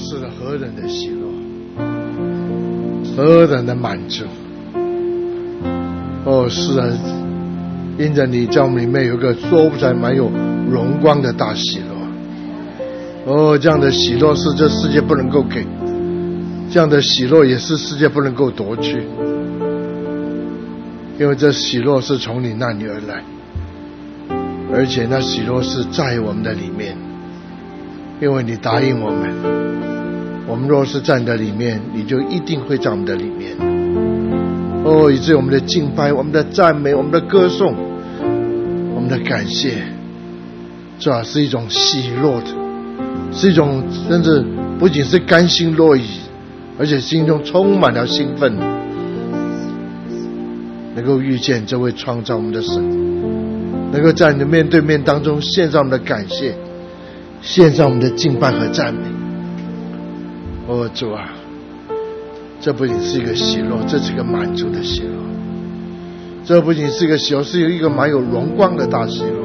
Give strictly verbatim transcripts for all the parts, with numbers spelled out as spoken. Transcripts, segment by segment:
是何等的喜乐，何等的满足。哦，是啊，因着你在我们里面有一个说不出来蛮有荣光的大喜乐。哦，这样的喜乐是这世界不能够给，这样的喜乐也是世界不能够夺去，因为这喜乐是从你那里而来，而且那喜乐是在我们的里面，因为你答应我们，我们若是在你的里面，你就一定会在我们的里面。哦，以致我们的敬拜，我们的赞美，我们的歌颂，我们的感谢，主要是一种喜乐的，是一种甚至不仅是甘心乐意，而且心中充满了兴奋，能够遇见这位创造我们的神，能够在你的面对面当中献上我们的感谢，献上我们的敬拜和赞美。哦，主啊，这不仅是一个喜乐，这是一个满足的喜乐，这不仅是一个喜乐，是有一个蛮有荣光的大喜乐。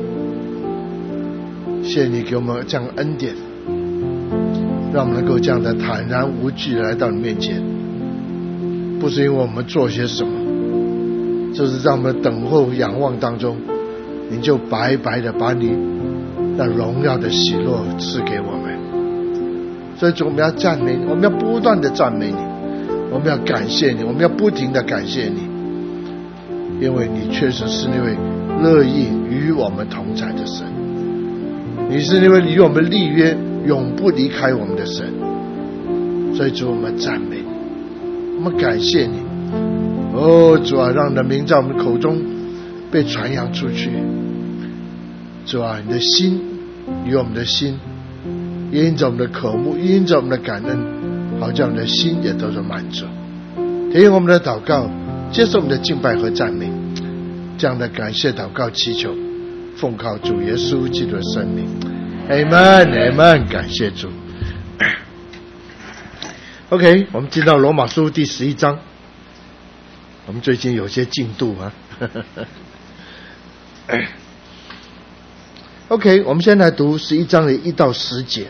谢谢你给我们这样的恩典，让我们能够这样的坦然无惧的来到你面前，不是因为我们做些什么，就是在我们等候仰望当中，你就白白的把你那荣耀的喜乐赐给我们。所以主，我们要赞美你，我们要不断的赞美你，我们要感谢你，我们要不停的感谢你，因为你确实是那位乐意与我们同在的神，你是那位与我们立约永不离开我们的神。所以主，我们赞美你，我们感谢你。哦，主啊，让你的名在我们口中被传扬出去。主啊，你的心与我们的心，因着我们的渴慕，因着我们的感恩，好叫我们的心也得着满足。听我们的祷告，接受我们的敬拜和赞美，这样的感谢祷告祈求，奉靠主耶稣基督的圣名。 Amen Amen， 感谢主。 OK， 我们进到罗马书第十一章，我们最近有些进度啊。OK， 我们先来读十一章的一到十节。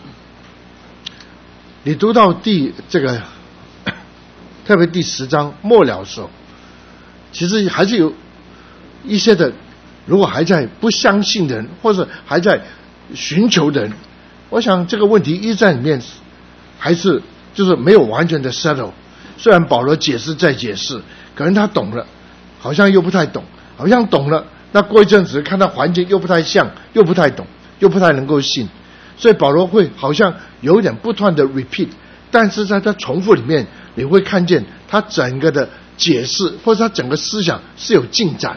你读到第这个，特别第十章末了的时候，其实还是有一些的，如果还在不相信的人，或者还在寻求的人，我想这个问题一在里面，还是就是没有完全的 settle。虽然保罗解释再解释，可能他懂了，好像又不太懂，好像懂了，那过一阵子看到环境又不太像，又不太懂，又不太能够信，所以保罗会好像有一点不断的 repeat， 但是在他重复里面，你会看见他整个的解释或者他整个思想是有进展。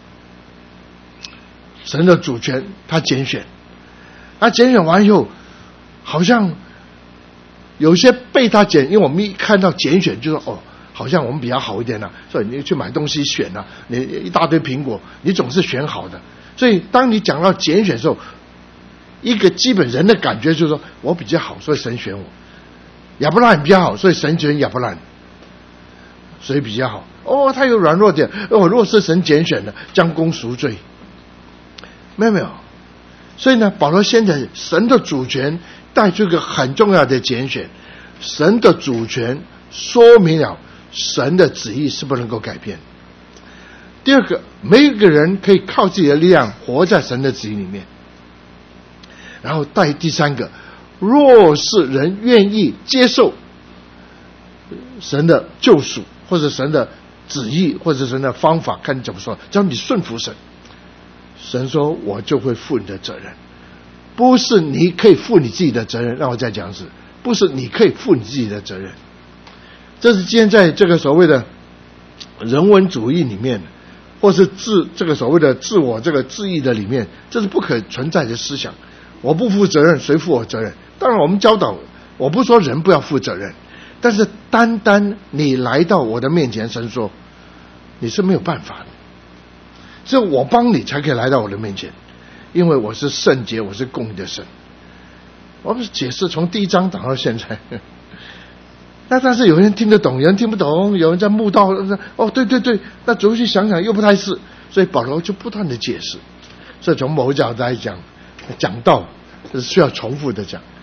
神的主权他拣选，他拣选完以后，好像有些被他拣，因为我们一看到拣选就说哦，好像我们比较好一点啊，所以你去买东西选啊，你一大堆苹果，你总是选好的。所以当你讲到拣选的时候，一个基本人的感觉就是说我比较好，所以神选我。亚伯拉罕比较好，所以神选亚伯拉罕。谁比较好？哦，他有软弱点。哦，如果是神拣选的，将功赎罪。没有没有。所以呢，保罗现在神的主权带出一个很重要的拣选，神的主权说明了神的旨意是不能够改变。第二个，没有一个人可以靠自己的力量活在神的旨意里面。然后带第三个，若是人愿意接受神的救赎，或者神的旨意，或者神的方法，看你怎么说，只要你顺服神，神说我就会负你的责任。不是你可以负你自己的责任，让我再讲一次，不是你可以负你自己的责任。这是今天在这个所谓的人文主义里面，或是自这个所谓的自我这个自义的里面，这是不可存在的思想。我不负责任，谁负我责任？当然我们教导，我不说人不要负责任，但是单单你来到我的面前，神说你是没有办法的，只有我帮你才可以来到我的面前，因为我是圣洁，我是公义的神。我们解释从第一章讲到现在，那但是有人听得懂，有人听不懂，有人在慕道，哦对对对，那仔细想想又不太是，所以保罗就不断的解释。所以从某个角度来讲，讲道是需要重复的讲，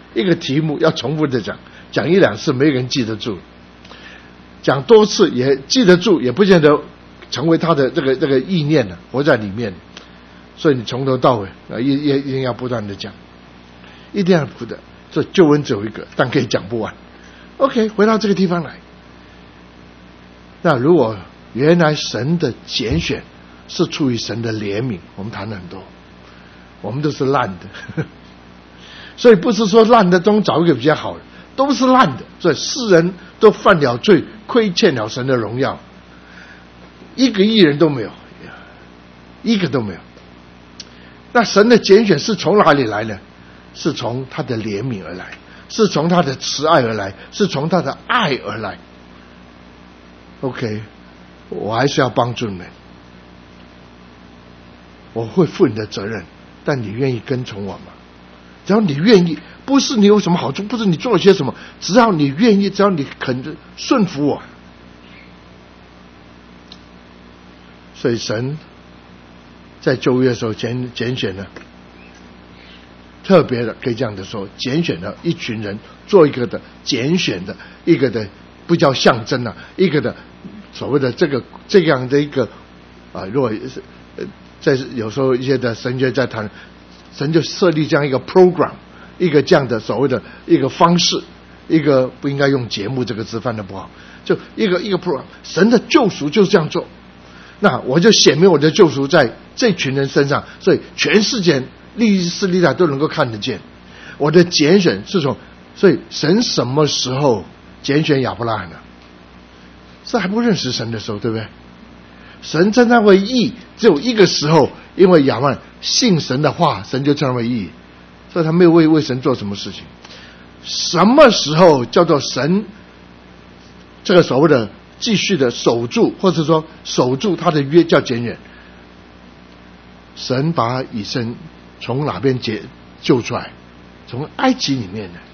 一个题目要重复的讲，讲一两次没人记得住，讲多次也记得住，也不见得成为他的这个这个意念了，活在里面。所以你从头到尾啊，一一一定要不断的讲，一定要不断。这救恩只有一个，但可以讲不完。OK， 回到这个地方来。那如果原来神的拣选是出于神的怜悯，我们谈了很多，我们都是烂的，呵呵，所以不是说烂的中找一个比较好的，都是烂的，所以世人都犯了罪，亏欠了神的荣耀，一个义人都没有，一个都没有。那神的拣选是从哪里来呢？是从他的怜悯而来，是从他的慈爱而来，是从他的爱而来。OK， 我还是要帮助你们，我会负你的责任，但你愿意跟从我吗？只要你愿意，不是你有什么好处，不是你做了些什么，只要你愿意，只要你肯顺服我。所以神在旧约的时候拣拣选了，特别的可以这样的说，拣选了一群人做一个的拣选的一个的不叫象征啊，一个的所谓的这个这样的一个啊，如果是呃在有时候一些的神学在谈，神就设立这样一个 program， 一个这样的所谓的一个方式，一个不应该用节目这个字，翻得不好，就一个一个 program， 神的救赎就是这样做。那我就显明我的救赎在这群人身上，所以全世界历史历代都能够看得见我的拣选是从，所以神什么时候拣选亚伯拉罕呢？是还不认识神的时候，对不对？神称他为义只有一个时候，因为亚伯拉罕信神的话，神就称他为义，所以他没有为为神做什么事情。什么时候叫做神这个所谓的继续的守住，或者说守住他的约，叫拣选？神把以色列从哪边解救出来？从埃及里面的。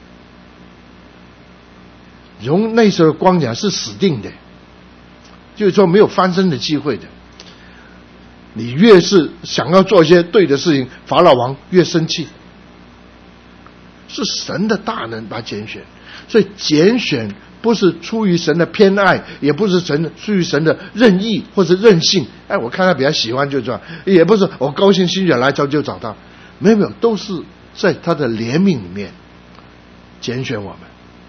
从那时候光讲是死定的，就是说没有翻身的机会的。你越是想要做一些对的事情，法老王越生气。是神的大能把拣选，所以拣选不是出于神的偏爱，也不是神出于神的任意或者任性。哎，我看他比较喜欢就这样，也不是我高兴心血来潮就找他，没有没有，都是在他的怜悯里面拣选我们。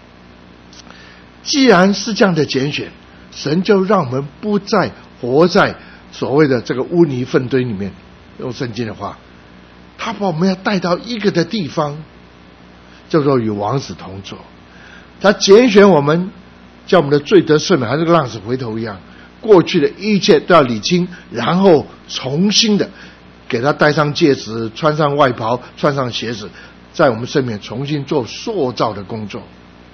既然是这样的拣选，神就让我们不再活在所谓的这个污泥粪堆里面，用圣经的话，他把我们要带到一个的地方，叫做与王子同坐。他拣选我们，叫我们的罪得赦免，还是个浪子回头一样，过去的一切都要理清，然后重新的给他戴上戒指，穿上外袍，穿上鞋子，在我们身边重新做塑造的工作，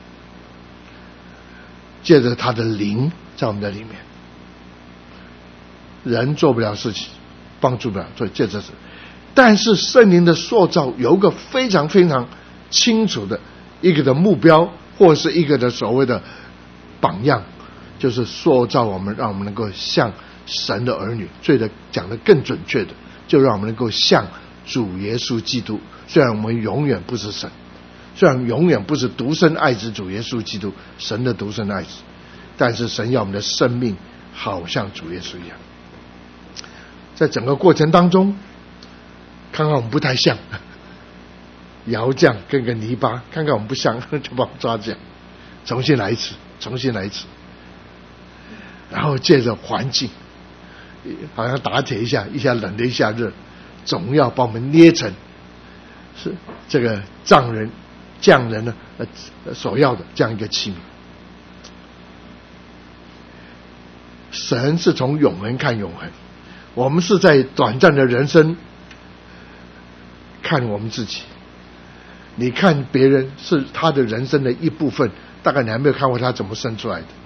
借着他的灵在我们的里面。人做不了事情，帮助不了，所以借着是，但是圣灵的塑造有一个非常非常清楚的一个的目标，或是一个的所谓的榜样，就是塑造我们，让我们能够像神的儿女。最的讲得更准确的，就让我们能够像主耶稣基督。虽然我们永远不是神，虽然永远不是独生爱子主耶稣基督，神的独生爱子，但是神要我们的生命好像主耶稣一样。在整个过程当中，看看我们不太像，窑匠跟个泥巴，看看我们不像，就把我们抓这样，重新来一次，重新来一次。然后借着环境，好像打铁一下，一下冷的一下热，总要把我们捏成是这个匠人匠人呢呃所要的这样一个器皿。神是从永恒看永恒，我们是在短暂的人生看我们自己。你看别人是他的人生的一部分，大概你还没有看过他怎么生出来的。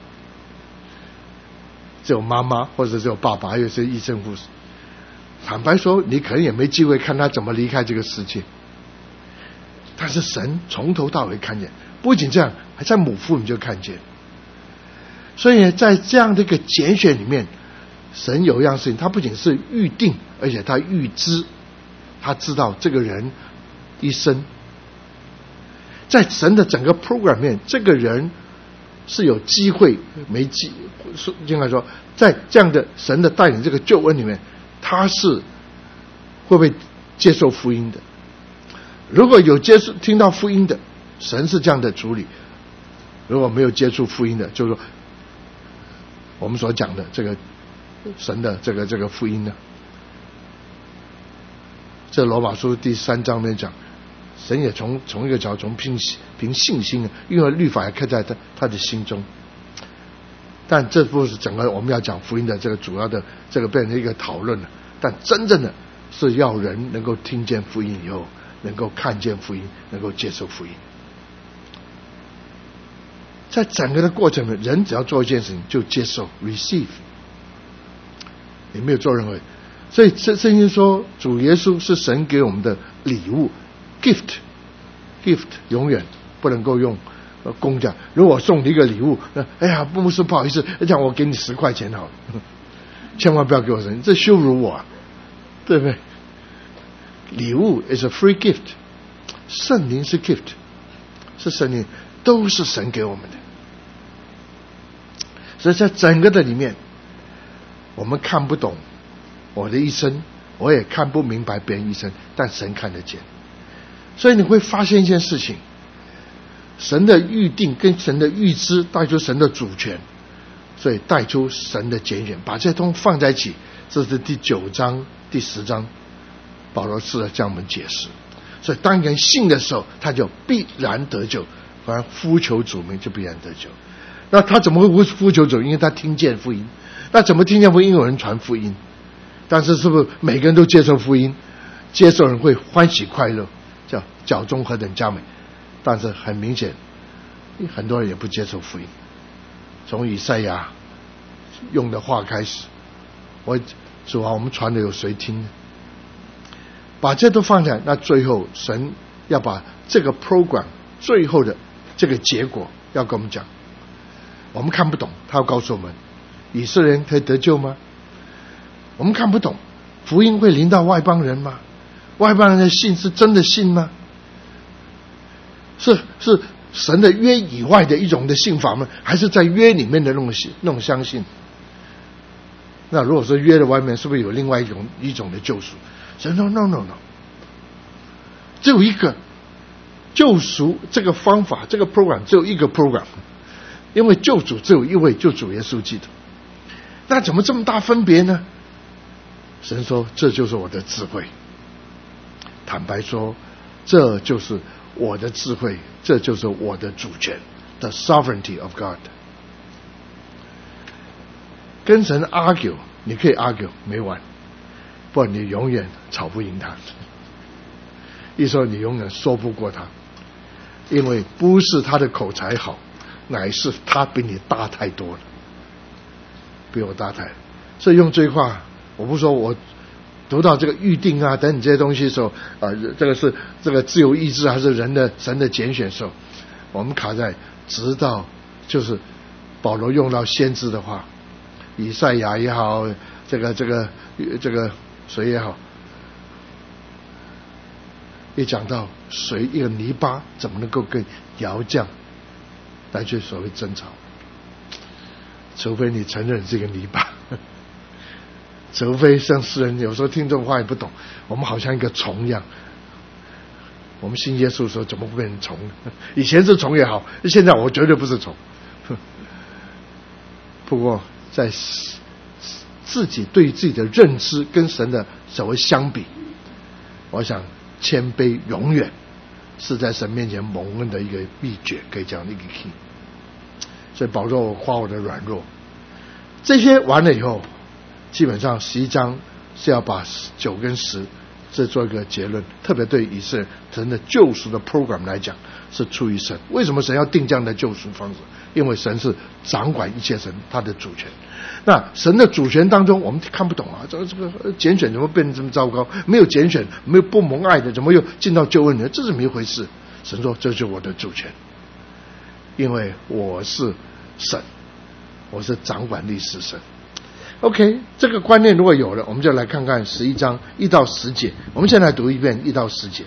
只有妈妈或者只有爸爸，还有些医生护士。坦白说，你可能也没机会看他怎么离开这个世界。但是神从头到尾看见，不仅这样，还在母腹你就看见。所以在这样的一个拣选里面，神有一样事情，他不仅是预定，而且他预知，他知道这个人一生在神的整个 program 里面，这个人是有机会没机，应该说在这样的神的带领这个救恩里面，他是会不会接受福音的？如果有接触听到福音的，神是这样的处理；如果没有接触福音的，就是说我们所讲的这个神的这个这个福音呢，这罗马书第三章里面讲，神也从从一个角度从凭凭信心，因为律法也刻在他他的心中。但这不是整个我们要讲福音的这个主要的这个变成一个讨论了。但真正的是要人能够听见福音以后，能够看见福音，能够接受福音。在整个的过程里，人只要做一件事情，就接受 receive， 也没有做任何。所以圣经说，主耶稣是神给我们的礼物 gift gift 永远不能够用公价。如果我送你一个礼物，哎呀，牧师不好意思，讲我给你十块钱好了，千万不要给我神，这羞辱我啊，对不对？礼物 is a free gift， 圣灵是 gift， 是圣灵，都是神给我们的。所以在整个的里面，我们看不懂我的一生，我也看不明白别人一生，但神看得见。所以你会发现一件事情，神的预定跟神的预知带出神的主权，所以带出神的拣选，把这些东西放在一起，这是第九章第十章保罗试着向我们解释。所以当人信的时候，他就必然得救，反而呼求主名就必然得救。那他怎么会呼求主？因为他听见福音。那怎么听见福音？因为有人传福音。但是是不是每个人都接受福音？接受人会欢喜快乐，叫脚中何等佳美。但是很明显，很多人也不接受福音。从以赛亚用的话开始，我主啊，我们传的有谁听呢？把这都放下来，那最后神要把这个 program 最后的这个结果要跟我们讲。我们看不懂，他要告诉我们，以色列人可以得救吗？我们看不懂，福音会临到外邦人吗？外邦人的信是真的信吗？是是神的约以外的一种的信法吗？还是在约里面的那种信那种相信？那如果说约的外面，是不是有另外一种一种的救赎？神说 no no no， 只有一个救赎，这个方法，这个 program 只有一个 program， 因为救主只有一位，救主耶稣基督。那怎么这么大分别呢？神说这就是我的智慧。坦白说，这就是我的智慧，这就是我的主权 The sovereignty of God。 跟神 argue 你可以 argue 没完，不然你永远吵不赢他，一说你永远说不过他，因为不是他的口才好，乃是他比你大太多了，比我大太。所以用这句话，我不说我读到这个预定啊等等这些东西的时候，啊、呃，这个是这个自由意志还是人的神的拣选的时候，我们卡在直到就是保罗用到先知的话，以赛亚也好，这个这个这个谁也好，一讲到水一个泥巴怎么能够跟窑匠来去所谓争吵，除非你承认这个泥巴，除非像诗人有时候听这种话也不懂，我们好像一个虫一样。我们信耶稣的时候怎么会变成虫呢？以前是虫也好，现在我绝对不是虫。不过在自己对于自己的认知跟神的所谓相比，我想谦卑永远是在神面前蒙恩的一个秘诀，可以讲一个 key。 所以保罗我夸我的软弱，这些完了以后，基本上十一章是要把九跟十这做一个结论，特别对以色列神的救赎的 program 来讲是出于神。为什么神要定这样的救赎方式？因为神是掌管一切，神他的主权。那神的主权当中我们看不懂啊，这个这个拣选怎么变成这么糟糕？没有拣选，没有不蒙爱的，怎么又进到救恩呢？这是没一回事。神说这就是我的主权，因为我是神，我是掌管历史神。OK， 这个观念如果有了，我们就来看看十一章一到十节。我们先来读一遍一到十节。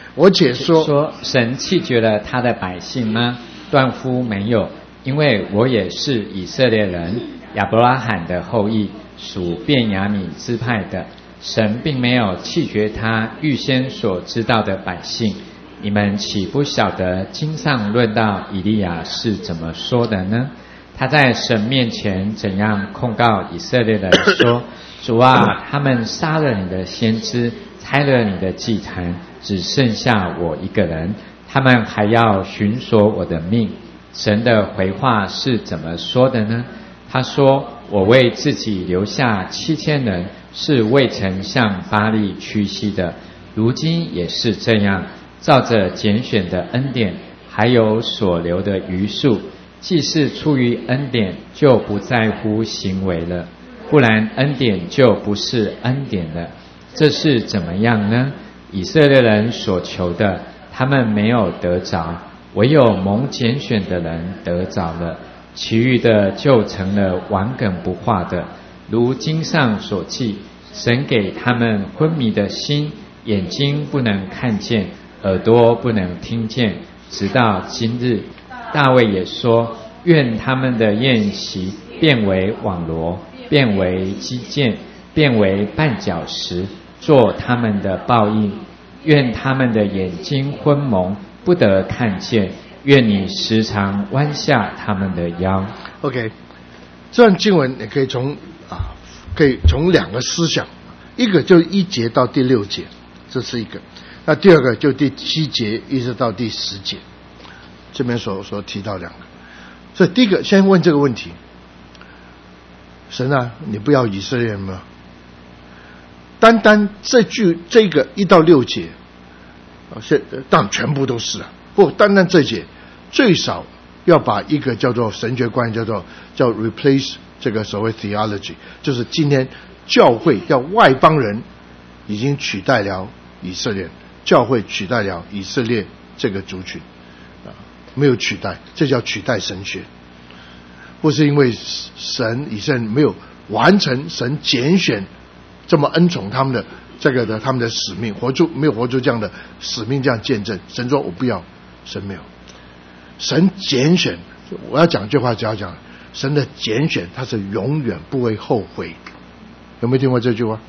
我且说， 说神弃绝了他的百姓吗？断乎没有，因为我也是以色列人，亚伯拉罕的后裔，属便雅悯支派的。神并没有弃绝他预先所知道的百姓。你们岂不晓得经上论到以利亚是怎么说的呢？他在神面前怎样控告以色列人说：主啊，他们杀了你的先知，拆了你的祭坛，只剩下我一个人，他们还要寻索我的命。神的回话是怎么说的呢？他说：我为自己留下七千人，是未曾向巴力屈膝的，如今也是这样，照着拣选的恩典，还有所留的余数，既是出于恩典，就不在乎行为了，不然恩典就不是恩典了。这是怎么样呢？以色列人所求的，他们没有得着，唯有蒙拣选的人得着了，其余的就成了顽梗不化的。如经上所记，神给他们昏迷的心，眼睛不能看见，耳朵不能听见，直到今日。大卫也说：愿他们的宴席变为网罗，变为击剑，变为绊脚石，做他们的报应。愿他们的眼睛昏蒙，不得看见，愿你时常弯下他们的腰。 OK， 这段经文也可以从啊，可以从两个思想，一个就一节到第六节，这是一个；那第二个就第七节一直到第十节，这边所所提到两个。所以第一个先问这个问题：神啊，你不要以色列人吗？单单这句这个一到六节，啊，现当然全部都是啊，不单单这节，最少要把一个叫做神学观念叫做叫 replace 这个所谓 theology， 就是今天教会要外邦人已经取代了以色列，教会取代了以色列这个族群，啊，没有取代，这叫取代神学，不是因为神以色列没有完成神拣选这么恩宠他们的这个的他们的使命，活出没有活出这样的使命，这样见证。神说我不要，神没有。神拣选，我要讲句话，只要讲神的拣选，他是永远不会后悔。有没有听过这句话？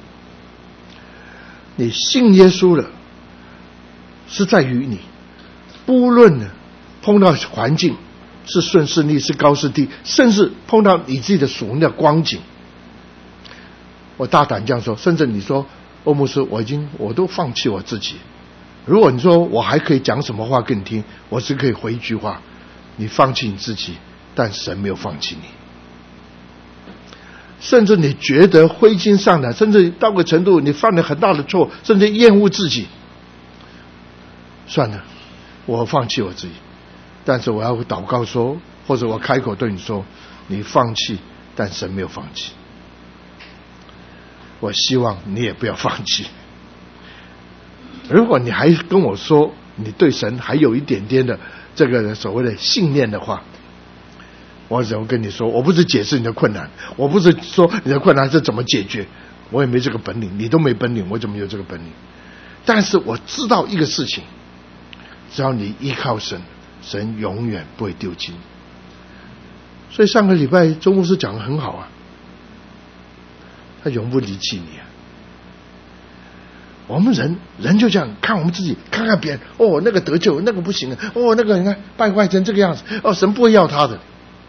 你信耶稣了，是在于你，不论呢碰到环境是顺是逆，是高是低，甚至碰到你自己的属灵的光景，我大胆这样说，甚至你说欧牧师，我已经我都放弃我自己。如果你说我还可以讲什么话给你听，我只可以回一句话：你放弃你自己，但神没有放弃你。甚至你觉得灰心丧胆，甚至到个程度你犯了很大的错，甚至厌恶自己，算了，我放弃我自己。但是我要祷告说，或者我开口对你说，你放弃，但神没有放弃。我希望你也不要放弃。如果你还跟我说你对神还有一点点的这个所谓的信念的话，我只能跟你说，我不是解释你的困难，我不是说你的困难是怎么解决，我也没这个本领，你都没本领，我怎么有这个本领？但是我知道一个事情，只要你依靠神，神永远不会丢弃你。所以上个礼拜周牧师讲得很好啊，他永不离弃你啊。我们人人就这样看我们自己，看看别人，哦，那个得救，那个不行啊，哦，那个你看败坏成这个样子，哦，神不会要他的。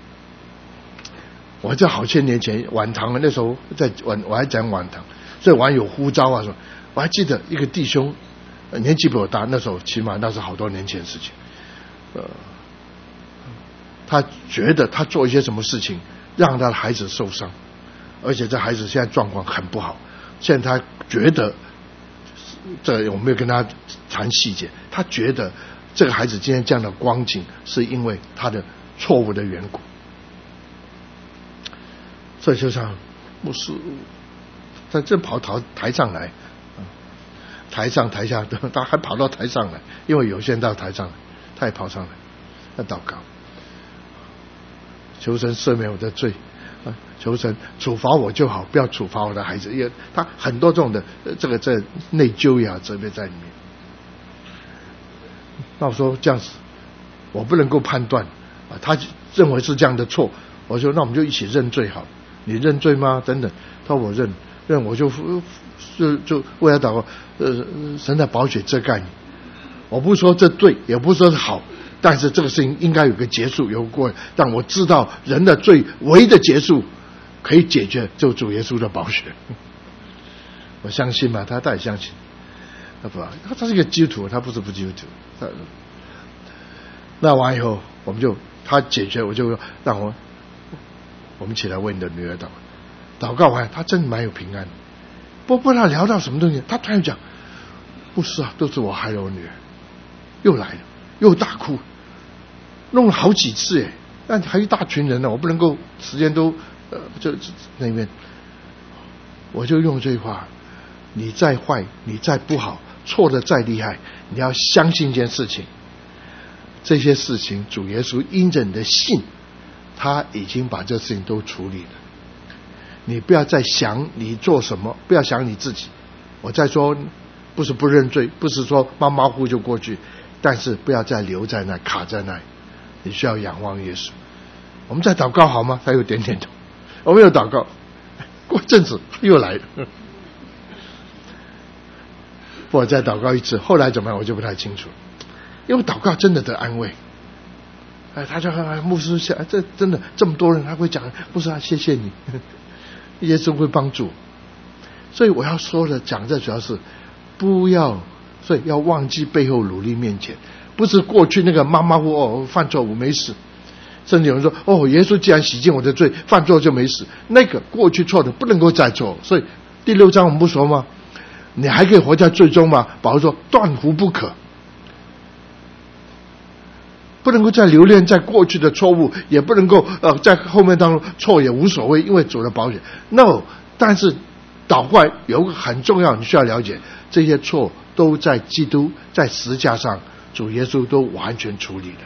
我在好些年前晚堂，那时候在晚我还讲晚堂，所以我还有呼召啊什么。我还记得一个弟兄，年纪比我大，那时候起码那是好多年前的事情。呃，他觉得他做一些什么事情让他的孩子受伤，而且这孩子现在状况很不好。现在他觉得，这我没有跟他谈细节，他觉得这个孩子今天这样的光景是因为他的错误的缘故。这就像牧师在这跑到台上来，台上台下他还跑到台上来，因为有些人到台上来，他也跑上来，他祷告，求神赦免我的罪，求神处罚我就好，不要处罚我的孩子。因为他很多这种的这个这内疚呀责备在里面。 那我说这样子，我不能够判断啊，他认为是这样的错。我说那我们就一起认罪好，你认罪吗？等等，他说我认，认我就就就为他祷告，呃，神的宝血遮盖你。我不说这对，也不说是好，但是这个事情应该有个结束，有个过，让我知道人的罪唯一的结束可以解决，就主耶稣的宝血。我相信嘛，他他也相信。他不，他他是一个基督徒，他不是不基督徒。那完以后，我们就他解决，我就让我我们起来为你的女儿祷告。祷告完，他真的蛮有平安。不不知道聊到什么东西，他突然讲：“不是啊，都是我害了我女儿。”又来了，又大哭，弄了好几次哎，但还一大群人呢，我不能够时间都呃就那边，我就用这句话：你再坏，你再不好，错的再厉害，你要相信一件事情，这些事情主耶稣因着你的信，他已经把这事情都处理了。你不要再想你做什么，不要想你自己。我再说，不是不认罪，不是说马马虎就过去。但是不要再留在那，卡在那，你需要仰望耶稣。我们再祷告好吗？他又点点头。我们又祷告，过阵子又来了。我再祷告一次，后来怎么样我就不太清楚，因为祷告真的得安慰。哎，他就哎，牧师想，这真的这么多人，他会讲，牧师啊，谢谢你，耶稣会帮助。所以我要说的讲这主要是不要。所以要忘记背后努力面前，不是过去那个马马虎虎犯错误没事，甚至有人说哦，耶稣既然洗净我的罪，犯错就没事，那个过去错的不能够再错。所以第六章我们不说吗？你还可以活在罪中吗？保罗说断乎不可，不能够再留恋在过去的错误，也不能够呃在后面当中错也无所谓，因为主的保险。No， 但是倒过来有个很重要，你需要了解，这些错都在基督在十字架上，主耶稣都完全处理了。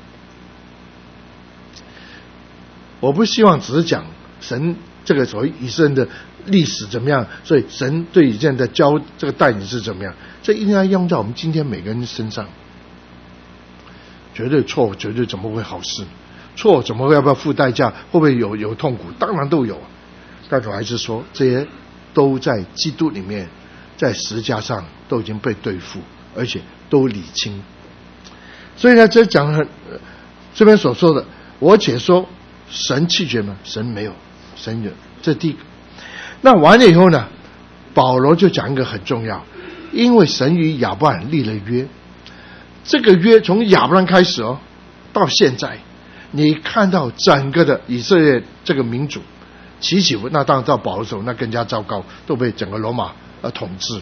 我不希望只是讲神这个所谓以色列的历史怎么样，所以神对以色列的教这个带领是怎么样，这一定要用在我们今天每个人身上。绝对错，绝对怎么会好事？错怎么会要不要付代价？会不会有有痛苦？当然都有。但是我还是说，这些都在基督里面，在十字架上都已经被对付，而且都理清。所以呢，这讲很这边所说的，我且说神弃绝吗？神没有，神有。这第一个。那完了以后呢，保罗就讲一个很重要，因为神与亚伯兰立了约。这个约从亚伯兰开始哦，到现在，你看到整个的以色列这个民族起起伏，那当然到保罗的时候那更加糟糕，都被整个罗马呃统治，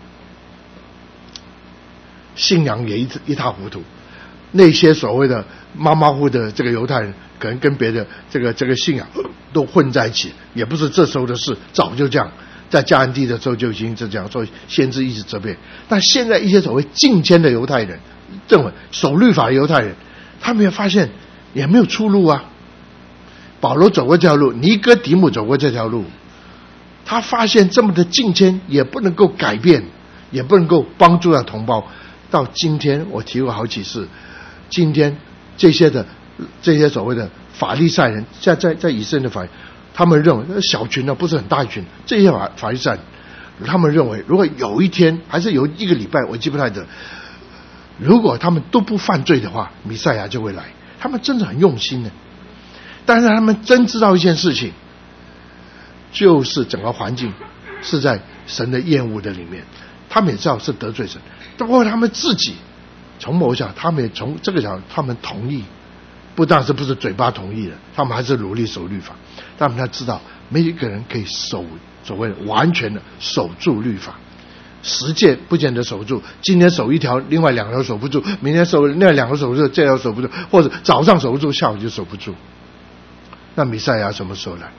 信仰也一一塌糊涂。那些所谓的马马虎的这个犹太人，可能跟别的这个这个信仰都混在一起，也不是这时候的事，早就这样。在迦南地的时候就已经是这样，所以先知一直责备。但现在一些所谓敬虔的犹太人，认为守律法的犹太人，他们也发现也没有出路啊。保罗走过这条路，尼哥底母走过这条路，他发现这么的敬虔也不能够改变，也不能够帮助到同胞。到今天我提过好几次，今天这些的这些所谓的法利赛人，在在在以色列的法律，他们认为小群呢不是很大群，这些法法利赛人，他们认为如果有一天还是有一个礼拜，我记不太得，如果他们都不犯罪的话，弥赛亚就会来。他们真的很用心的，但是他们真知道一件事情，就是整个环境是在神的厌恶的里面，他们也知道是得罪神，包括他们自己从某角，他们也从这个角，他们同意，不但是不是嘴巴同意的，他们还是努力守律法。他们要知道，没有一个人可以守所谓完全的守住律法，十诫不见得守住，今天守一条，另外两条守不住，明天守另外两个守不住，这条守不住，或者早上守不住，下午就守不住。那弥赛亚什么时候来？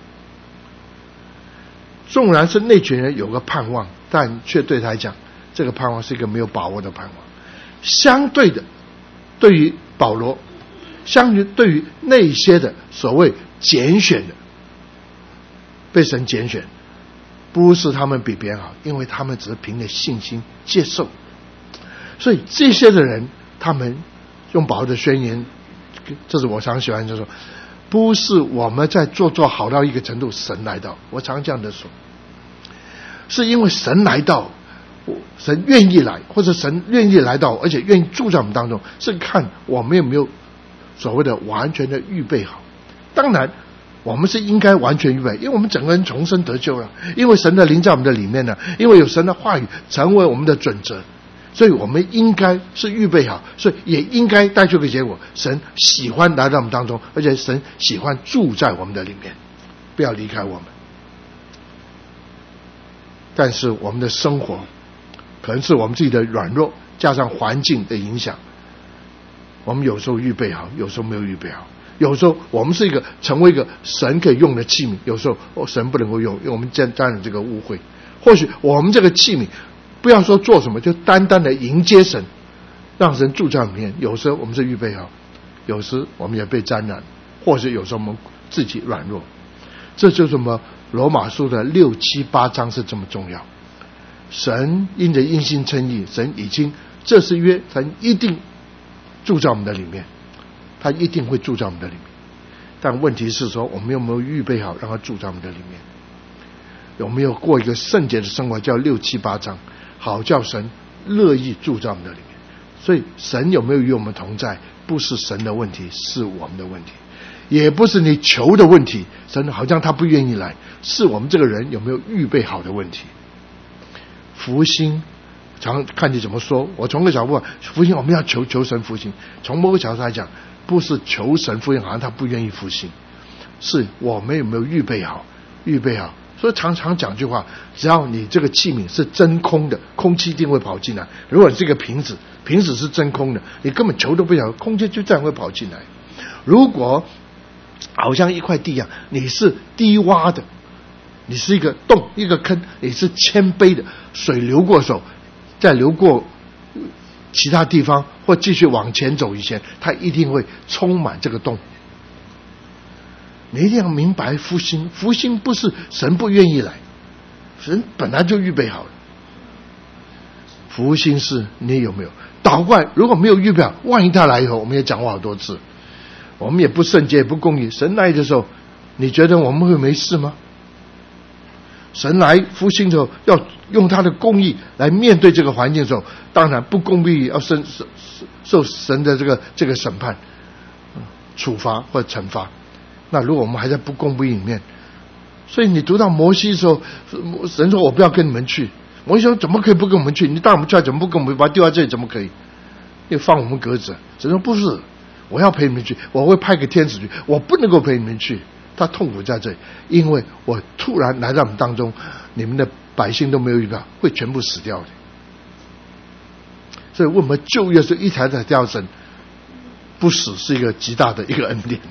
纵然是那群人有个盼望，但却对他来讲，这个盼望是一个没有把握的盼望。相对的，对于保罗，相对对于那些的所谓拣选的，被神拣选，不是他们比别人好，因为他们只是凭着信心接受。所以这些的人他们用保罗的宣言，这是我常喜欢就说，不是我们在做做好到一个程度，神来到，我常这样的说，是因为神来到，神愿意来，或者神愿意来到，而且愿意住在我们当中，是看我们有没有所谓的完全的预备好。当然我们是应该完全预备，因为我们整个人重生得救了，因为神的灵在我们的里面呢，因为有神的话语成为我们的准则，所以我们应该是预备好，所以也应该带出个结果，神喜欢来到我们当中，而且神喜欢住在我们的里面，不要离开我们。但是我们的生活可能是我们自己的软弱加上环境的影响，我们有时候预备好，有时候没有预备好，有时候我们是一个成为一个神可以用的器皿，有时候、哦、神不能够用，因为我们沾沾了这个污秽。或许我们这个器皿不要说做什么，就单单的迎接神，让神住在里面。有时候我们是预备好，有时我们也被沾染，或者有时候我们自己软弱。这就是什么罗马书的六七八章是这么重要。神因着因信称义，神已经这是约，神一定住在我们的里面，他一定会住在我们的里面。但问题是说，我们有没有预备好让他住在我们的里面？有没有过一个圣洁的生活，叫六七八章，好叫神乐意住在我们的里面。所以神有没有与我们同在，不是神的问题，是我们的问题，也不是你求的问题，神好像他不愿意来，是我们这个人有没有预备好的问题。福星常看你怎么说，我从个角度，福星我们要求求神福星，从某个角度来讲，不是求神福星好像他不愿意福星，是我们有没有预备好，预备好。所以常常讲句话，只要你这个器皿是真空的，空气一定会跑进来。如果你这个瓶子，瓶子是真空的，你根本求都不想，空气就这样会跑进来。如果好像一块地一样，你是低洼的，你是一个洞一个坑，你是谦卑的，水流过手，再流过其他地方或继续往前走以前，它一定会充满这个洞。你一定要明白福星，福星不是神不愿意来，神本来就预备好了。福星是你有没有倒过来，如果没有预备好，万一他来以后，我们也讲过好多次，我们也不圣洁也不公义，神来的时候，你觉得我们会没事吗？神来复兴的时候，要用他的公义来面对这个环境的时候，当然不公义要受受神的这个这个审判、处罚或者惩罚。那如果我们还在不公义里面，所以你读到摩西的时候，神说我不要跟你们去，摩西说怎么可以不跟我们去？你带我们去，怎么不跟我们把它丢在这里？怎么可以？又放我们鸽子？神说不是，我要陪你们去，我会派个天使去，我不能够陪你们去。他痛苦在这里，因为我突然来到你们当中，你们的百姓都没有预备，会全部死掉的。所以为什么旧约是一台台掉神不死是一个极大的一个恩典。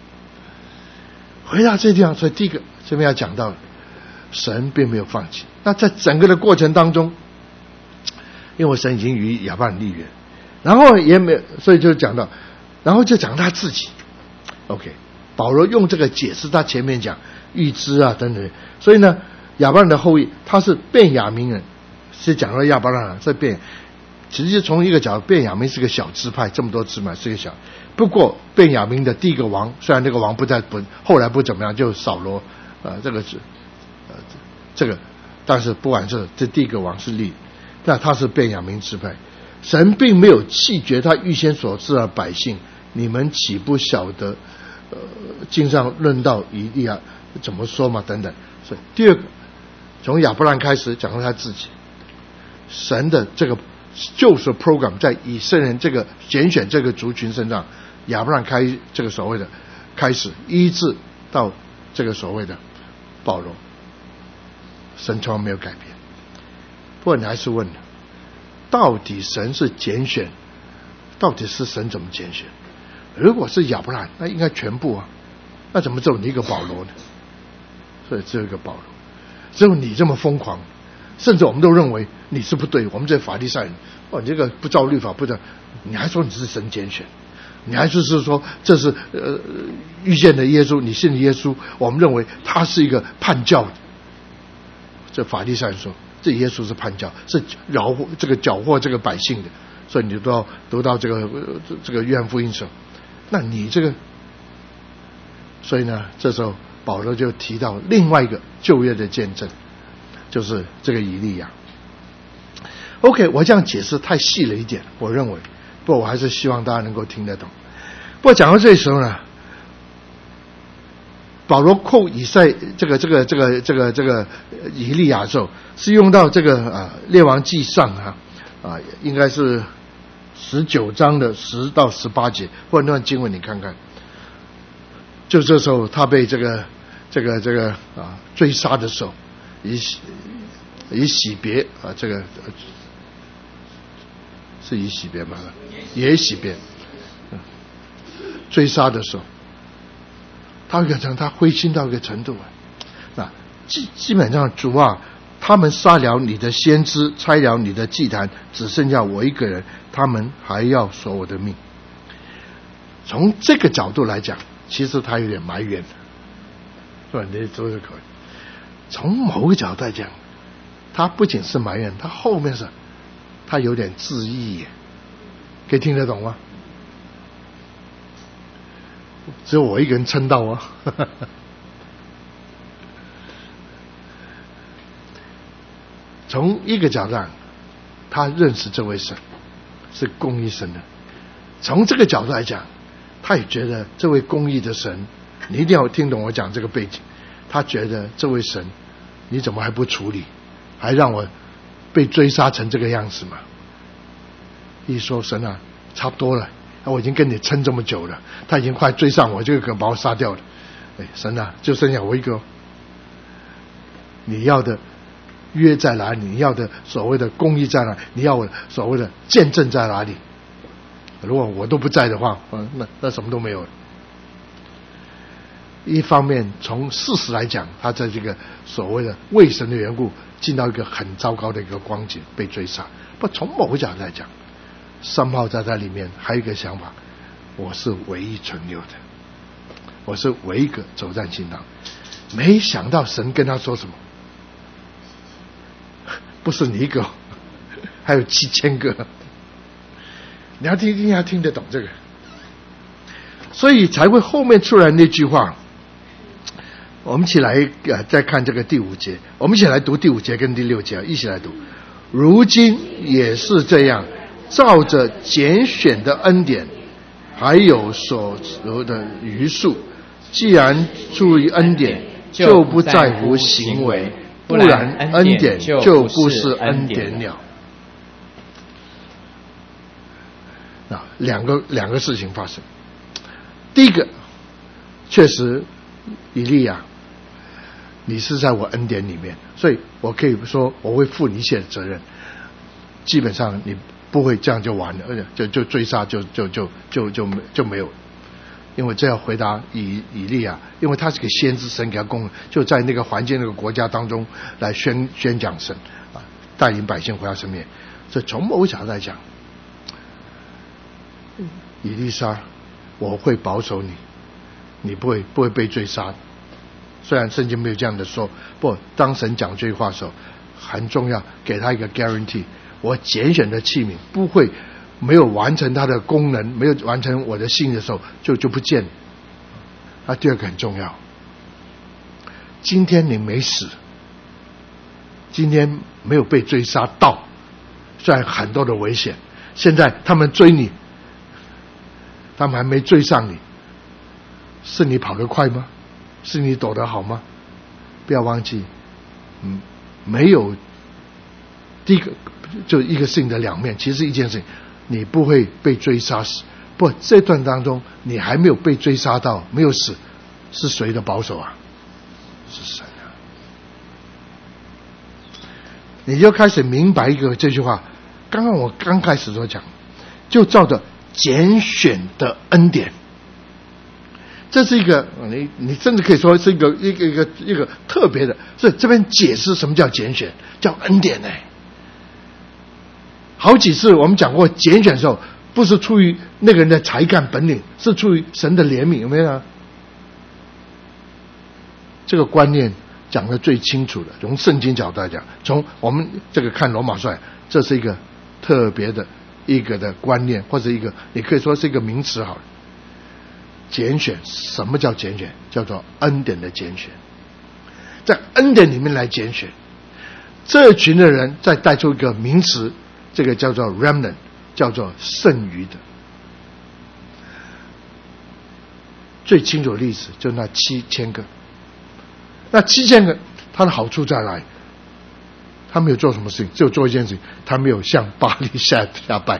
回到这地方，所以第一个这边要讲到神并没有放弃。那在整个的过程当中，因为神已经与亚伯兰立约，然后也没有，所以就讲到，然后就讲他自己 OK， 保罗用这个解释他前面讲预知啊等等。所以呢，亚伯兰的后裔他是便雅悯人，是讲到亚伯兰这便，其实从一个角度，便雅悯是个小支派，这么多支派是个小。不过便雅悯的第一个王，虽然这个王不在不后来不怎么样，就扫罗，呃，这个是呃这个，但是不管是这第一个王是利，那他是便雅悯支派。神并没有弃绝他预先所知的百姓，你们岂不晓得？呃，经上论到以利亚怎么说嘛？等等。所以第二个，从亚伯兰开始讲到他自己，神的这个救赎 program 在以色列人这个拣选这个族群身上，亚伯兰开这个所谓的开始，医治到这个所谓的保罗，神从来没有改变。不过你还是问了，到底神是拣选，到底是神怎么拣选？如果是亚伯兰，那应该全部啊，那怎么只有你一个保罗呢？所以只有一个保罗，只有你这么疯狂，甚至我们都认为你是不对，我们这法利赛人，哦，你这个不照律法不照，你还说你是神拣选，你还是是说这是呃遇见的耶稣，你信的耶稣，我们认为他是一个叛教的。这法利赛人说，这耶稣是叛教，是饶这个缴获这个百姓的， 所以你都要读到这个这个约翰福音时候，那你这个，所以呢，这时候保罗就提到另外一个旧约的见证，就是这个以利亚。OK， 我这样解释太细了一点，我认为，不过我还是希望大家能够听得懂。不过讲到这时候呢，保罗扣以赛这个这个这个这个这个以利亚的时候，是用到这个啊列王纪上啊啊，应该是十九章的十到十八节，或者那段经文你看看，就这时候他被这个这个这个啊追杀的时候，以以喜别啊这个是以喜别吗？也喜别追杀的时候。他可能他灰心到一个程度啊，那基基本上主啊，他们杀了你的先知，拆了你的祭坛，只剩下我一个人，他们还要索我的命。从这个角度来讲，其实他有点埋怨，是吧？你都是可以。从某个角度来讲，他不仅是埋怨，他后面是，他有点自义耶，可以听得懂吗？只有我一个人撑到啊！从一个角度上，他认识这位神是公义神的；从这个角度来讲，他也觉得这位公义的神，你一定要听懂我讲这个背景。他觉得这位神，你怎么还不处理，还让我被追杀成这个样子嘛？一说神啊，差不多了。我已经跟你撑这么久了，他已经快追上我，就可把我杀掉了。哎，神啊，就剩下我一个。你要的约在哪里？你要的所谓的公义在哪里？你要的所谓的见证在哪里？如果我都不在的话，那那什么都没有了。一方面从事实来讲，他在这个所谓的为神的缘故，进到一个很糟糕的一个光景，被追杀。不，从某个角度来讲，三炮在它里面还有一个想法，我是唯一存留的，我是唯一一个走在信道。没想到神跟他说什么？不是你一个，还有七千个。你要听，一定要听得懂这个，所以才会后面出来那句话。我们一起来呃再看这个第五节，我们一起来读第五节跟第六节，一起来读。如今也是这样。照着拣选的恩典，还有所得的余数，既然出于恩典，就不在乎行为，不然恩典就不是恩典了。啊，两个两个事情发生。第一个，确实，以利亚，你是在我恩典里面，所以我可以说我会负你一切的责任。基本上你不会这样就完了，而且就就追杀就就就就就就没有，因为这要回答以以利亚，因为他是个先知，神给他供，就在那个环境那个国家当中来宣宣讲神啊，带领百姓回到神面。所以从某个角度来讲，以利沙，我会保守你，你不会不会被追杀。虽然圣经没有这样的说，不，当神讲这句话的时候，很重要，给他一个 guarantee。我拣选的器皿不会没有完成它的功能，没有完成我的信的时候就就不见了。那第二个很重要，今天你没死，今天没有被追杀到，虽然很多的危险，现在他们追你，他们还没追上你，是你跑得快吗？是你躲得好吗？不要忘记，嗯，没有第一个就一个事情的两面，其实一件事情，你不会被追杀死。不，这段当中你还没有被追杀到，没有死，是谁的保守啊？是神啊！你就开始明白一个这句话。刚刚我刚开始所讲，就照着拣选的恩典，这是一个你你甚至可以说是一个一个一个一个特别的。所以这边解释什么叫拣选，叫恩典呢？好几次我们讲过，拣选的时候不是出于那个人的才干本领，是出于神的怜悯，有没有啊？这个观念讲得最清楚的，从圣经角度来讲，从我们这个看罗马书，这是一个特别的一个的观念，或者一个你可以说是一个名词好了。拣选，什么叫拣选？叫做恩典的拣选，在恩典里面来拣选这群的人，再带出一个名词，这个叫做 remnant， 叫做剩余的。最清楚的例子就那七千个，那七千个他的好处在哪里？他没有做什么事情，只有做一件事情，他没有向巴力下下拜。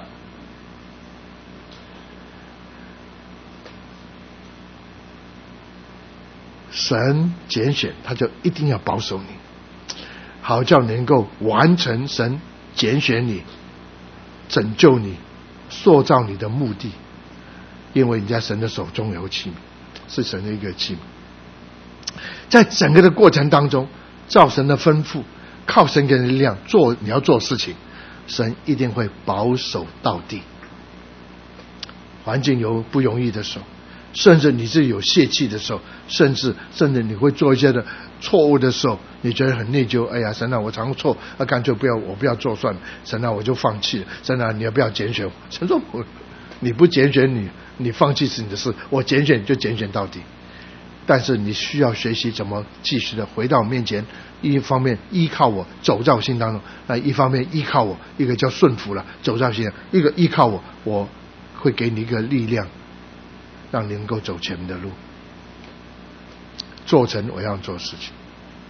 神拣选，他就一定要保守你，好叫能够完成神拣选你、拯救你、塑造你的目的。因为你在神的手中有器皿，是神的一个器皿。在整个的过程当中，照神的吩咐，靠神给你的力量做你要做事情，神一定会保守到底。环境有不容易的时候，甚至你自己有泄气的时候，甚至甚至你会做一些的错误的时候，你觉得很内疚，哎呀神啊我常错，那干脆不要我不要做算了，神啊我就放弃了，神啊你要不要拣选我？神说我你不拣选你，你放弃是你的事，我拣选就拣选到底。但是你需要学习怎么继续的回到我面前，一方面依靠我走在我心当中，那一方面依靠我，一个叫顺服了走在我心当中，一个依靠我，我会给你一个力量，让你能够走前面的路，做成我要做的事情。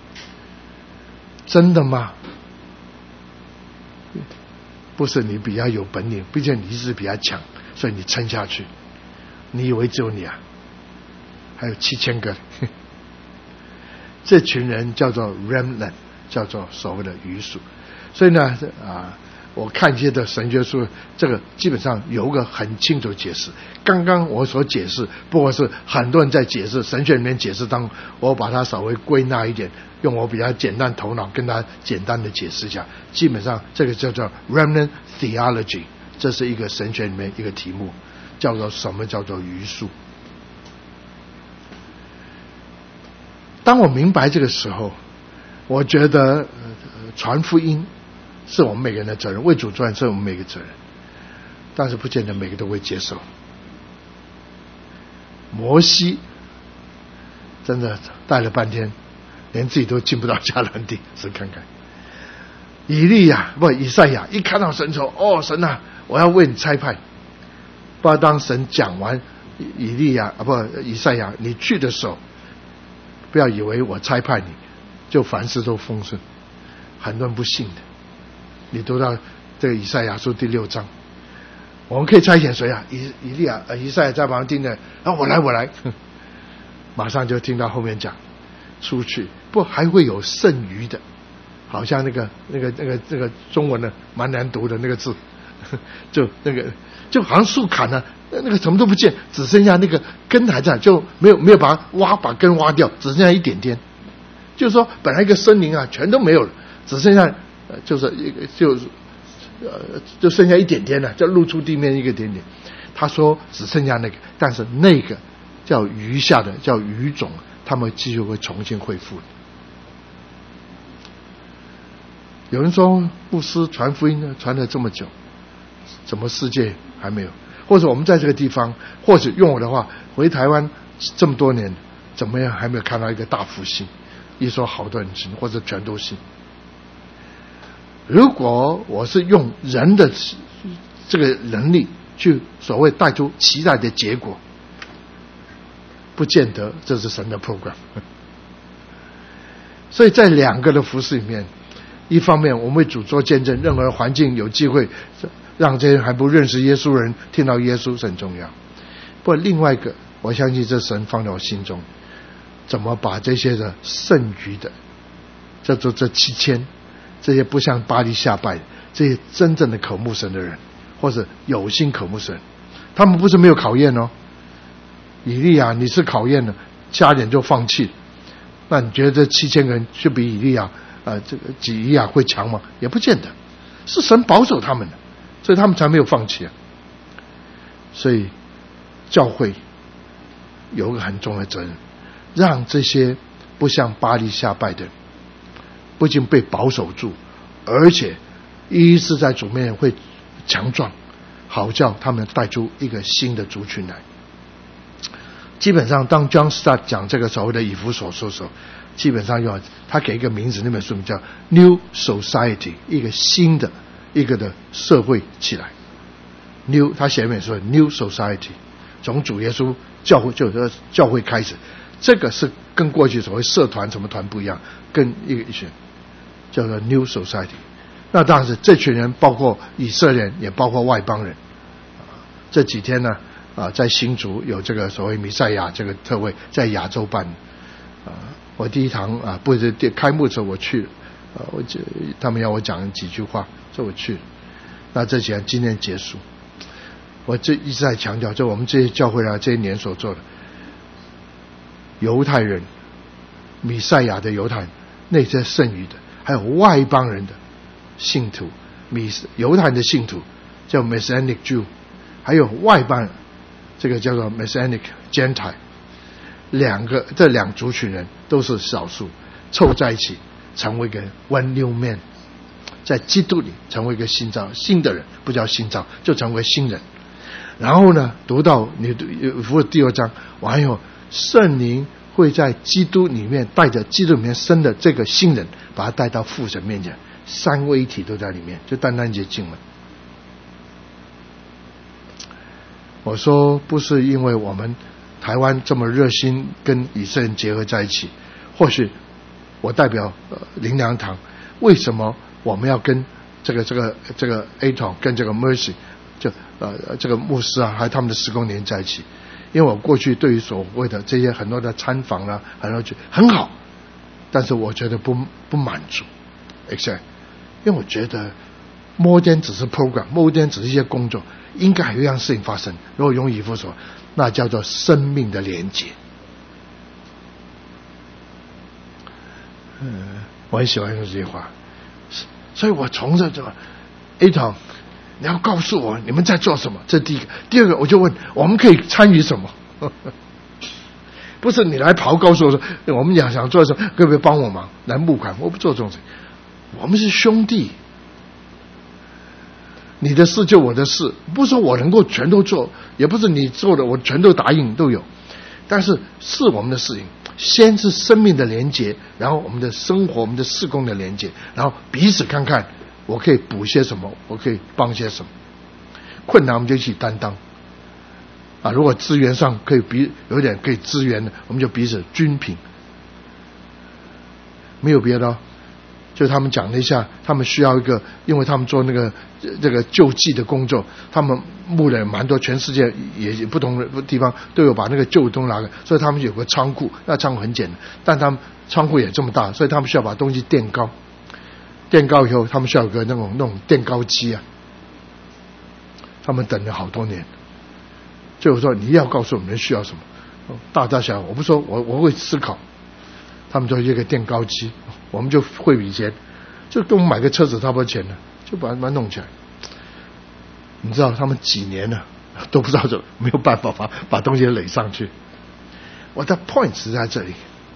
真的吗？不是你比较有本领，毕竟你是比较强，所以你撑下去。你以为只有你啊？还有七千个，这群人叫做 remnant， 叫做所谓的余属。所以呢，啊，我看一些的神学书，这个基本上有一个很清楚的解释。刚刚我所解释，不过是很多人在解释神学里面解释当中，我把它稍微归纳一点，用我比较简单头脑跟他简单的解释一下。基本上这个叫做 remnant theology， 这是一个神学里面一个题目，叫做什么叫做余属。当我明白这个时候，我觉得、呃、传福音是我们每个人的责任，为主做人是我们每个责任，但是不见得每个都会接受。摩西真的带了半天，连自己都进不到迦南地，是看看。以利亚不以赛亚一看到神说：“哦，神啊，我要为你差派。”不知道当神讲完以利亚啊不以赛亚你去的时候，不要以为我差派你就凡事都丰顺，很多人不信的。你读到这个以赛亚书第六章，我们可以差遣谁啊？以以利亚、呃、以赛亚在旁边听着，啊我来我来，马上就听到后面讲出去，不还会有剩余的，好像那个那个那个那个中文的蛮难读的那个字，就那个就好像树砍了，那个什么都不见，只剩下那个根还在，就没有没有把它挖把根挖掉，只剩下一点点。就是说本来一个森林啊全都没有了，只剩下呃就是一个就是呃就剩下一点点了，就露出地面一个点点。他说只剩下那个，但是那个叫余下的叫余种，他们继续会重新恢复的。有人说牧师传福音呢传了这么久，怎么世界还没有？或者我们在这个地方，或者用我的话，回台湾这么多年，怎么样还没有看到一个大复兴？一说好多人信，或者全都信。如果我是用人的这个能力去所谓带出期待的结果，不见得这是神的 program。 所以在两个的服事里面，一方面我们为主做见证，任何环境有机会让这些还不认识耶稣的人听到耶稣是很重要。不过另外一个，我相信这神放在我心中，怎么把这些的剩余的，叫做这七千，这些不向巴力下拜，这些真正的渴慕神的人，或者有心渴慕神，他们不是没有考验哦。以利亚你是考验了，差点就放弃，那你觉得这七千个人就比以利亚呃这个比以利亚会强吗？也不见得，是神保守他们的，所以他们才没有放弃啊。所以教会有一个很重要的责任，让这些不向巴力下拜的人不仅被保守住，而且一是在主面前会强壮， 好叫他们带出一个新的族群来。基本上当 John Stott 讲这个所谓的以弗所书的时候，基本上要他给一个名字，那本书名叫 New Society， 一个新的一个的社会起来。New 他前面说 New Society， 从主耶稣教会就是教会开始，这个是跟过去所谓社团什么团不一样，跟一个一群叫做 New Society。那当然是这群人包括以色列人，也包括外邦人。这几天呢，啊，在新竹有这个所谓弥赛亚这个特会，在亚洲办。啊，我第一堂啊，不是开幕的时候我去，啊，我就他们要我讲几句话，所以我去。那这几天今天结束，我这一直在强调，就我们这些教会啊，这一年所做的，犹太人、弥赛亚的犹太人，那些剩余的，还有外邦人的信徒，米犹太人的信徒叫 Messianic Jew， 还有外邦人，这个叫做 Messianic Gentile， 两个这两族群人都是少数，凑在一起成为一个 One New Man， 在基督里成为一个新造新的人，不叫新造，就成为新人。然后呢，读到你读第二章，还有圣灵会在基督里面带着基督里面生的这个新人，把他带到父神面前，三位一体都在里面，就单单一节经文。我说不是因为我们台湾这么热心跟以色列人结合在一起，或许我代表呃灵粮堂，为什么我们要跟这个这个这个 A 堂跟这个 Mercy 就呃这个牧师啊，还有他们的事工连在一起？因为我过去对于所谓的这些很多的参访啊，很多很好，但是我觉得不不满足 ，exactly， 因为我觉得 more than 只是 program，more than 只是一些工作，应该还有一样事情发生。如果用以弗所，那叫做生命的连结。嗯，我很喜欢用这些话，所以我从这这 A 堂。你要告诉我你们在做什么，这第一个。第二个，我就问我们可以参与什么？不是你来跑告诉我说我们想想做什么，可不可以帮我忙来募款？我不做这种事，我们是兄弟，你的事就我的事，不是说我能够全都做，也不是你做的我全都答应都有，但是是我们的事情。先是生命的连结，然后我们的生活、我们的事工的连结，然后彼此看看。我可以补些什么，我可以帮些什么，困难我们就一起担当啊！如果资源上可以比有点可以支援的，我们就彼此均平，没有别的、哦。就他们讲了一下，他们需要一个，因为他们做那个这个救济的工作，他们募了蛮多，全世界也不同的地方都有把那个救东拿来，所以他们有个仓库，那仓库很简单，但他们仓库也这么大，所以他们需要把东西垫高。垫高以后，他们需要有个那种那种垫高机啊，他们等了好多年。所以我说你要告诉我们需要什么，大大小小，我不说我我会思考。他们就一个垫高机，我们就汇笔钱，就跟我们买个车子差不多钱了，就把它弄起来。你知道他们几年了都不知道怎么没有办法把把东西垒上去。我的 point 是在这里，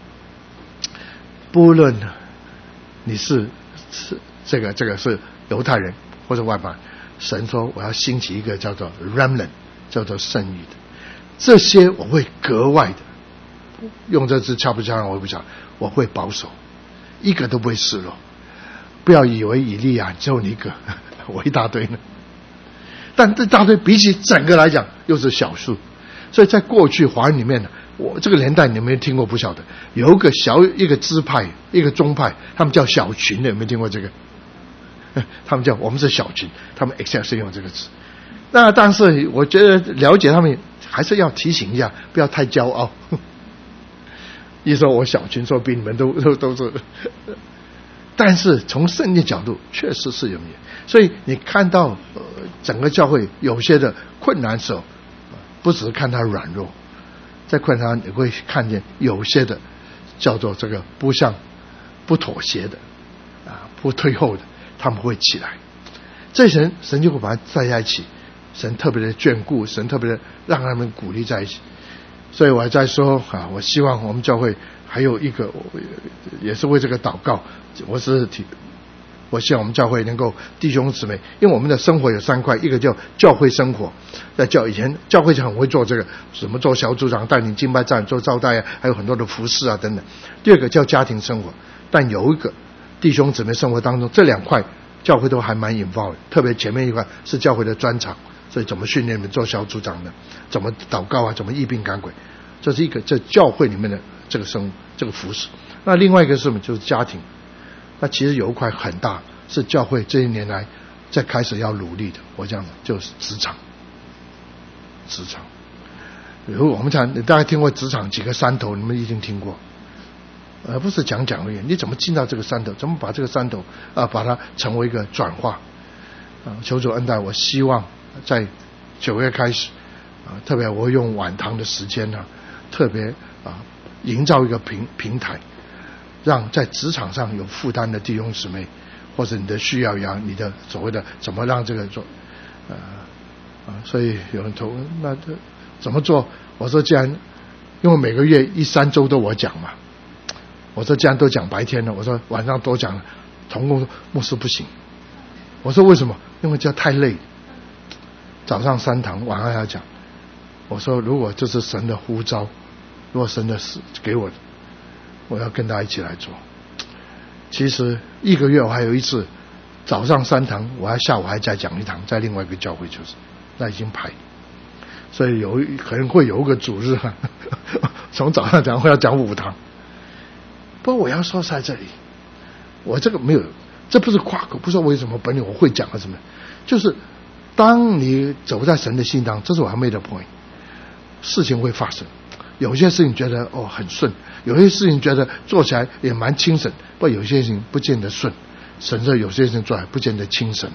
不论你是。是这个这个是犹太人或者外邦人，神说我要兴起一个叫做 remnant， 叫做剩余的，这些我会格外的用这字，恰不恰当我不讲，我会保守，一个都不会失落。不要以为以利亚只有你一个，我一大堆呢，但这大堆比起整个来讲又是小数。所以在过去华人里面呢，我这个年代你有没有听过不晓得，有一个小一个支派一个宗派，他们叫小群的，有没有听过这个？他们叫我们是小群，他们 exactly 是用这个词。那但是我觉得了解他们还是要提醒一下，不要太骄傲。一说我小群，说比你们都都都是，但是从圣经角度确实是有没有。所以你看到、呃、整个教会有些的困难的时候，不只是看他软弱，在困难你会看见有些的叫做这个不像不妥协的啊，不退后的，他们会起来。这神神就会把它带在一起，神特别的眷顾，神特别的让他们鼓励在一起。所以我还在说啊，我希望我们教会还有一个，也是为这个祷告。我是提我希望我们教会能够弟兄姊妹，因为我们的生活有三块，一个叫教会生活，在教以前教会就很会做这个，什么做小组长、带领敬拜站、做招待啊，还有很多的服侍啊等等。第二个叫家庭生活，但有一个弟兄姊妹生活当中，这两块教会都还蛮引爆的，特别前面一块是教会的专长，所以怎么训练你们做小组长的，怎么祷告啊，怎么疫病赶鬼，这是一个这教会里面的这个生这个服侍。那另外一个是什么？就是家庭。那其实有一块很大，是教会这一年来在开始要努力的。我讲的就是职场，职场。如果我们讲，你大概听过职场几个山头，你们一定听过，而不是讲讲而已。你怎么进到这个山头？怎么把这个山头啊，把它成为一个转化？啊，求主恩待。我希望在九月开始啊，特别我用晚堂的时间呢、啊，特别啊，营造一个平平台。让在职场上有负担的弟兄姊妹，或者你的需要呀，你的所谓的怎么让这个做，呃啊，所以有人投那这怎么做？我说既然因为每个月一三周都我讲嘛，我说既然都讲白天了，我说晚上多讲了，同工说牧师不行，我说为什么？因为这样太累，早上三堂，晚上要讲。我说如果这是神的呼召，如果神的事给我的。我要跟他一起来做。其实一个月我还有一次早上三堂，我还下午还再讲一堂，在另外一个教会，就是那已经排，所以有可能会有一个主日啊，从早上讲会要讲五堂。不过我要说在这里，我这个没有，这不是夸口，不是为什么本领我会讲啊什么，就是当你走在神的心当，这是我还没的 point， 事情会发生。有些事情觉得哦很顺，有些事情觉得做起来也蛮轻省，不过有些事情不见得顺，甚至有些事情做起来不见得轻省。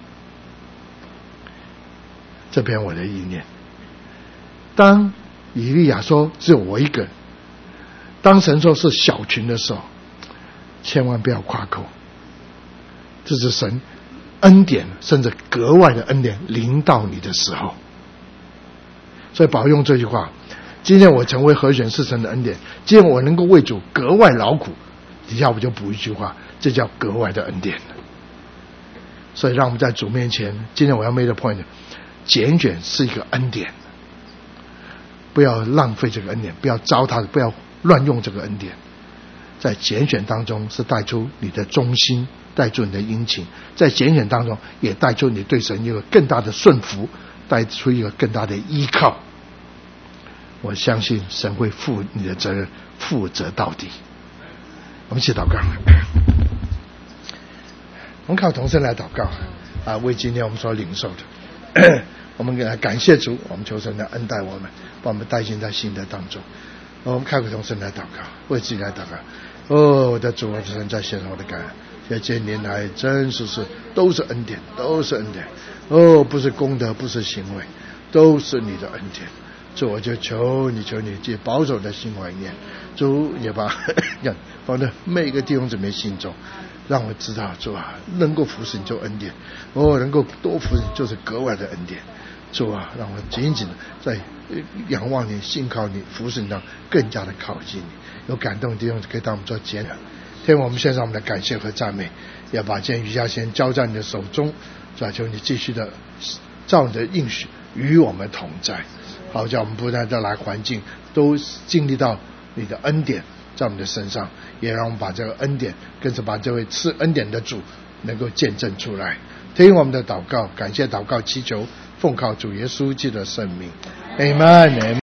这篇我的意念。当以利亚说只有我一个人，当神说是小群的时候，千万不要夸口，这是神恩典甚至格外的恩典临到你的时候。所以保用这句话，今天我成为和选是神的恩典，今天我能够为主格外劳苦，底下我就补一句话，这叫格外的恩典。所以让我们在主面前，今天我要 make the point， 拣选是一个恩典，不要浪费这个恩典，不要糟蹋，不要乱用这个恩典。在拣选当中是带出你的忠心，带出你的殷勤，在拣选当中也带出你对神一个更大的顺服，带出一个更大的依靠。我相信神会负你的责任，负责到底。我们一起祷告。我们靠同声来祷告啊，为今天我们所领受的，我们给他感谢主，我们求神来恩待我们，把我们带进在新的当中。我们开口同声来祷告，为自己来祷告。哦，我的主，我的神，在献上我的感恩。这些年来真是是都是恩典，都是恩典。哦，不是功德，不是行为，都是你的恩典。主，我就求你，求你借保守的心怀念，主也把放在每个弟兄姊妹心中，让我知道主啊，能够服侍你就恩典，哦，能够多服侍你就是格外的恩典。主啊，让我紧紧的在仰望你、信靠你、服侍你当更加的靠近你。有感动的弟兄可以当我们做见证。天父，我们献上我们的感谢和赞美，要把今天瑜伽先交在你的手中。主啊，求你继续的照你的应许与我们同在，好叫我们不但在来环境都经历到你的恩典在我们的身上，也让我们把这个恩典跟着把这位赐恩典的主能够见证出来。听我们的祷告，感谢祷告祈求，奉靠主耶稣基督的圣名， Amen。